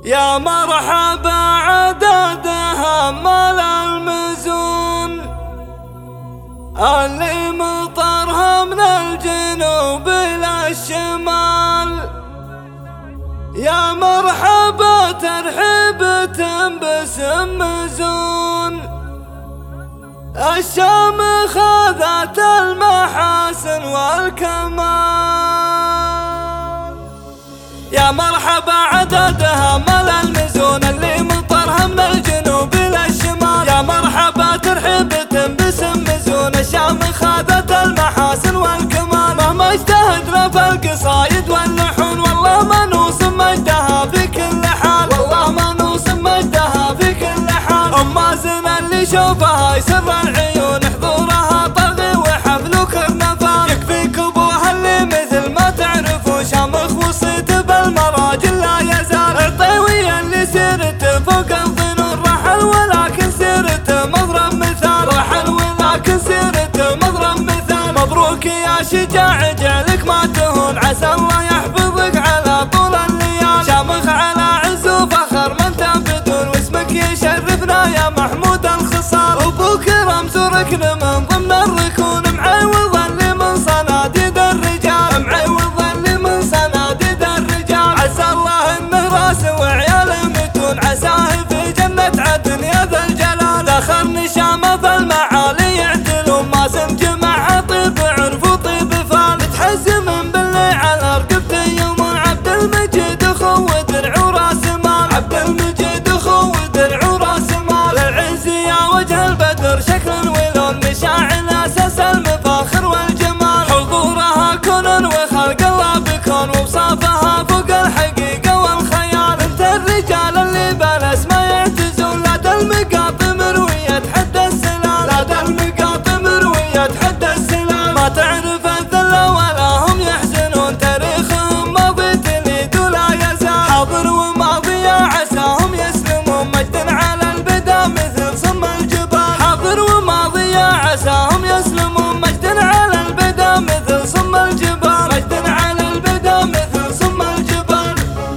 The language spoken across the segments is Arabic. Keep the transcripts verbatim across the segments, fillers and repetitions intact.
يا مرحبا عددها مال المزون اللي مطرها من الجنوب إلى الشمال. يا مرحبا ترحيبة باسم مزون الشام خذت المحاسن والكمال. يا مرحبا عددها مال المزون اللي مطرها من الجنوب إلى الشمال. يا مرحبا ترحيبة باسم مزون الشام خذت المحاسن والكمال. مهما اجتهدنا في القصايد واللحون والله ما نوصف مجدها في كل حال، والله ما نوصف مجدها في كل حال. أم مازن اللي شوفها يسر العيون حضورها طغي وحفل وكرنفال. يكفيك ابوها اللي مثل ما تعرفوا شامخ وصيت بالمراجل لا يزال. الطيوية اللي سيرته فوق الظنون رحل ولكن سيرته مضرب مثال، رحل ولكن سيرته مضرب مثال. مبروك يا شجاع جعلك ما تهون، عسى الله يحفظك على طول الليال. شامخ على عز وفخر ما انت بدون، واسمك يشرفنا يا محمود الخصال. ابوك رمز ركن من ضمن الركون، معوض اللي من صناديد الرجال، معوض اللي من صناديد الرجال. عسى الله انه راس وعياله متون، عساه في جنة عدن يا ذا الجلال. دخل نشامه في المعالي يعدلون، ما سنجمع طيب عرف وطيب فال. متحزم باللي على رقبته يمون، عبد المجيد اخو درع وراس مال، عبد المجيد اخو درع وراس مال. العز يا وجه البدر شكل ولون، مشاعل اساس المفاخر والجمال. حضورها كون وخلق الله بكون، وبصافها فوق الحقيقه والخيال. انت الرجال اللي بالاسماء يعتزون، لا دا المقاطم رويه حد السلال، لا دا المقاطم رويه حد السلال. ما تعرف الذله ولا هم يحزنون، تاريخهم ماضي تليد ولا يزال. حاضر وماضي عساهم يسلمون، مجد على البدا مثل صم الجبال. حاضر وماضي عساهم يسلمون، مجد على البدا مثل صم الجبال، مجد على البدا مثل صم الجبال.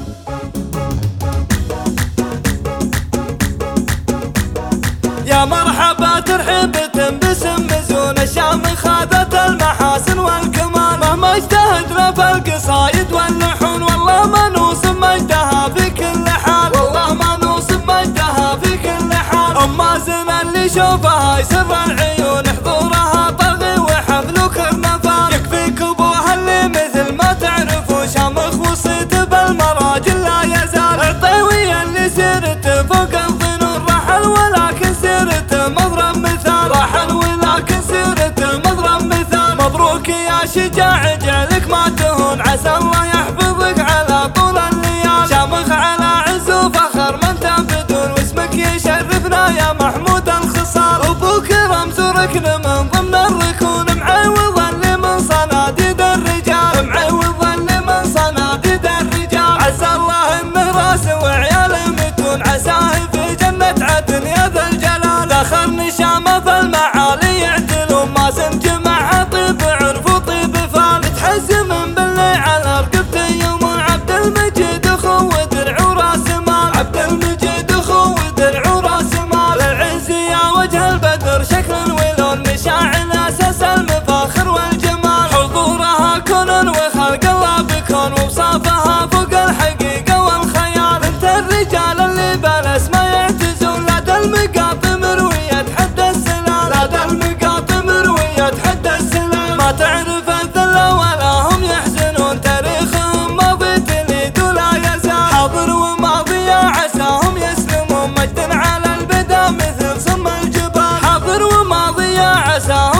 يا مرحبا ترحيبة باسم مزون الشام خذت المحاسن والكمال. مهما اجتهدنا في القصايد واللحون والله ما نوصف مجدها في كل حال، والله ما نوصف مجدها في كل حال. أم مازن اللي شوفها يسر العيون حضورها طغي وحفل وكرنفال. يكفيك ابوها اللي مثل ما تعرفوا شامخ وصيت بالمراجل لا يزال. الطيوية اللي سيرته فوق الظنون رحل ولكن سيرته مضرب مثال، رحل ولكن سيرته مضرب مثال. مبروك يا شجاع جعلك ما تهون، عسى الله يحفظك على طول الليال. شامخ على عز وفخر ما انت بدون، واسمك يشرفنا يا محمود الخصال. ابوك رمز ركن من ضمن الركون، معوض اللي من صناديد الرجال، معوض اللي من صناديد الرجال. عسى الله انه راس وعياله متون، عساه في جنة عدن يا ذا الجلال. دخل نشامه في المعالي يعدلون، ما سنجمع طيب عرف وطيب فال. متحزم باللي على رقبته يمون، عبد المجيد اخو درع وراس مال، عبد المجيد اخو درع وراس مال. العز يا وجه البدر شكل ولون، مشاعل اساس المفاخر والجمال. حضورها كون وخلق الله بكون، وبصافها فوق الحقيقه والخيال. انت الرجال اللي بالاسماء يعتزون، لا دا المقاطم رويه حد السلال، لا دا المقاطم رويه حد السلال. ما تعرف الذله ولا هم يحزنون، تاريخهم ماضي تليد ولا يزال. حاضر وماضي عساهم يسلمون، مجد على البدا مثل صم الجبال. حاضر وماضي عساهم